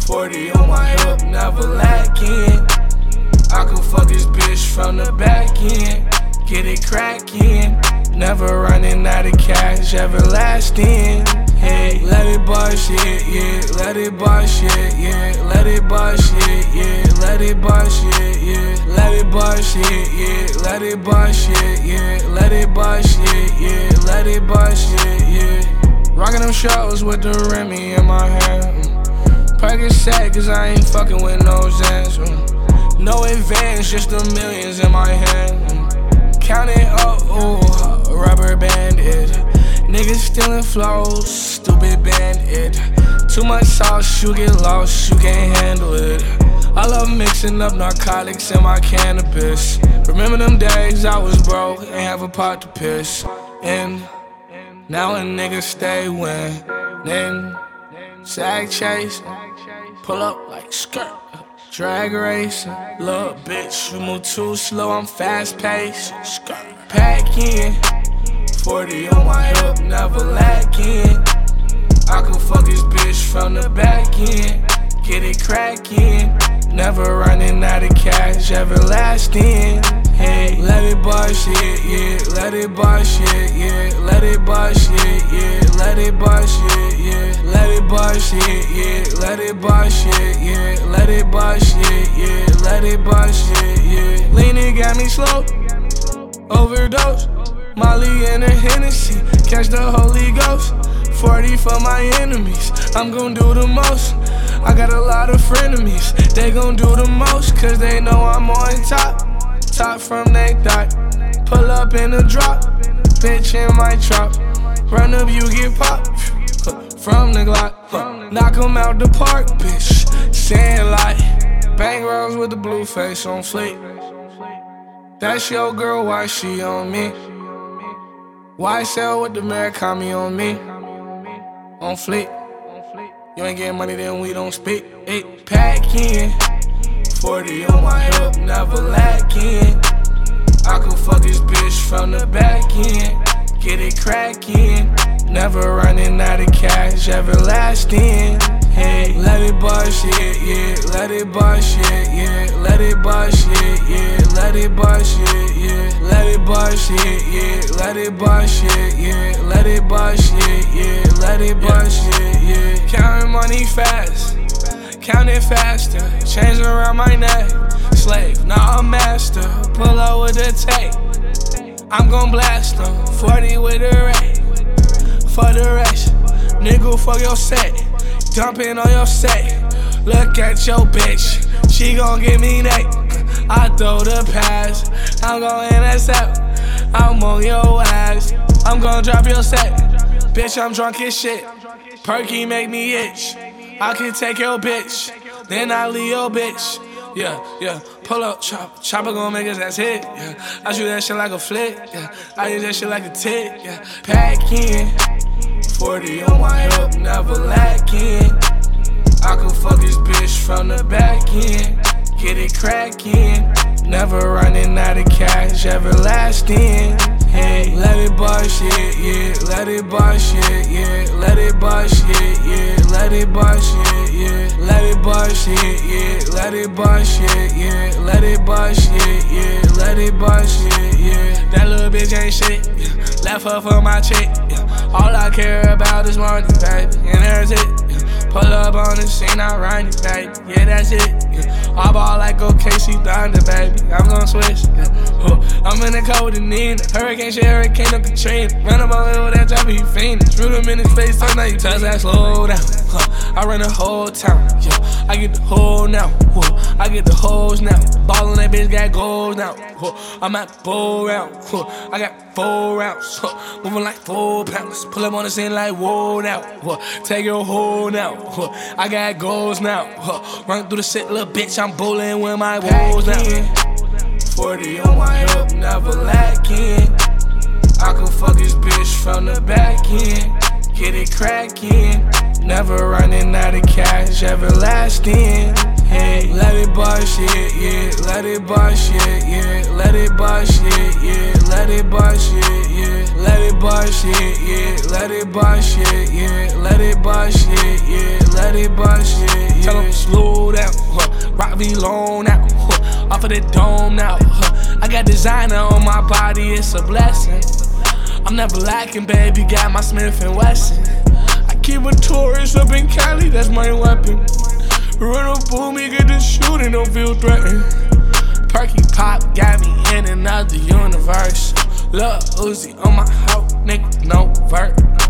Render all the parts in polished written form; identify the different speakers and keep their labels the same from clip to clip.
Speaker 1: 40 on my hip, never lacking. I could fuck this bitch from the back end, get it crackin'. Never running out of cash, everlasting. Hey, let it bust, yeah, let it bust, yeah, let it bust, yeah, let it bust, yeah, let it bust, yeah, let it bust, yeah, let it bust, yeah, let it bust, yeah. Rockin' them shows with the Remy in my hand. Pocket sad cause I ain't fucking with no Zans. No advance, just the millions in my hand. Count it up, ooh, rubber banded. Niggas stealing flows, stupid bandit. Too much sauce, you get lost, you can't handle it. I love mixing up narcotics in my cannabis. Remember them days I was broke, ain't have a pot to piss in. Now a nigga stay winning. Sag chasing, pull up like skirt. Drag racing, little bitch, you move too slow, I'm fast paced. Pack in, 40 on my hip, never lacking. I could fuck this bitch from the back end, get it crackin'. Never running out of cash, everlasting. Hey, let it bust, yeah, let it bust, yeah, let it bust, yeah, let it bust, yeah, let it bust, yeah, let it bust, yeah, let it bust, yeah, let it bust, yeah. Leaning got me slow, overdose. Molly and a Hennessy, catch the Holy Ghost. 40 for my enemies, I'm gon' do the most. I got a lot of frenemies, they gon' do the most, cause they know I'm on top. Top from they thought, pull up in a drop, bitch in my trap. Run up, you get popped, from the Glock. Knock 'em out the park, bitch, saying like bang rolls with the blue face on fleek. That's your girl, why she on me? Why sell with the Murakami on me? On fleek. You ain't getting money, then we don't speak. Hey, pack in, 40 on my hip, never lacking. I could fuck this bitch from the back end, get it crackin'. Never running out of cash, everlasting. Hey, let it bust, yeah, let it bust, yeah, let it bust, yeah, let it bust, yeah, let it bust, yeah, let it bust, yeah, let it bust, yeah, let it bust, yeah. Counting money fast, count it faster. Chains around my neck, slave, not a master. Pull up with the tape, I'm gon' blast them. 40 with a ray, for the rest. Nigga, fuck your set, dumping on your set. Look at your bitch, she gon' give me that. I throw the pass, I'm gon' intercept. I'm on your ass, I'm gon' drop your set. Bitch, I'm drunk as shit, Perky make me itch. I can take your bitch, then I leave your bitch. Yeah, pull up, chopper gon' make us ass hit. Yeah, I shoot that shit like a flick. Yeah, I use that shit like a tick. Yeah, pack in, 40 on my hip, never lacking. I could fuck this bitch from the back end, get it crackin'. Never running out of cash, everlasting. Hey, let it bust, yeah, let it bust, yeah, let it bust, yeah, let it bust, yeah, let it bust, yeah, let it bust, yeah, let it bust, yeah, let it bust, yeah. That little bitch ain't shit, yeah. Left her for my chick, yeah. All I care about is money, baby, and there's it. Yeah. Pull up on the scene, I run it, baby, yeah, that's it. Yeah. I ball like OKC Thunder, baby, I'm gon' switch. Yeah. I'm in the car with the Nina, hurricane shit, hurricane no Katrina. Run up on him with that drop, he fiendin'. Shoot him in his face, so now you tell that slow down. I run the whole town, yeah. I get the whole now, I get the hoes now. Ballin' that bitch got goals now. I'm at 4 rounds, I got 4 rounds. Moving like 4 pounds, pull up on the scene like whoa now. Take your hoe now, I got goals now. Run through the shit, little bitch, I'm bowling with my woes now. 40 on my hip, never lacking. I could fuck this bitch from the back end, get it crackin'. Never running out of cash, everlasting. Hey, let it bust, yeah, let it bust, yeah, let it bust, yeah, let it bust, yeah, let it bust, yeah, let it bust, yeah, let it bust, yeah, let it bust, yeah. V loan out, off of the dome now. I got designer on my body, it's a blessing. I'm never lacking, baby, got my Smith & Wesson. I keep a Taurus up in Cali, that's my weapon. Run up on me, get the shooting, don't feel threatened. Perky pop got me in another universe. Lil Uzi on my hoe, nigga, no vert.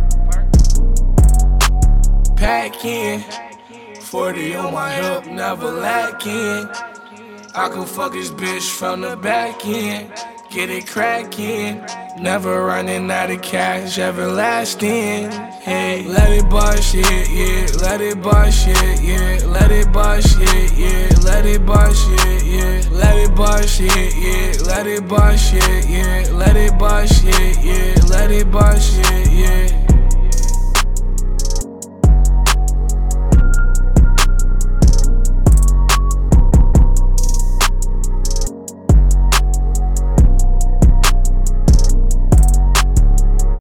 Speaker 1: Pack in, 40 on my hip, never lacking. I can fuck this bitch from the back end, get it crackin'. Never running out of cash, everlasting. Hey, let it bust, yeah, let it bust, yeah, let it bust, yeah, let it bust, yeah, let it bust, yeah, let it bust, yeah, let it bust, yeah, let it bust, yeah.